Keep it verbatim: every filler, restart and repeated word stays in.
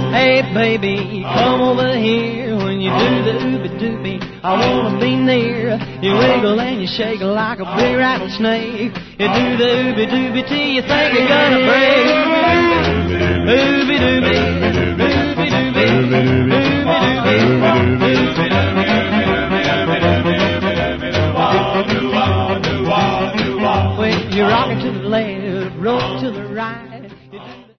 Hey baby, come over here. When you do the ooby dooby, I wanna be near. You wiggle and you shake like a big rattlesnake. You do the ooby dooby till you think you're gonna break. Ooby dooby, ooby dooby, ooby dooby. Well, you rock it to the left, roll it to the right.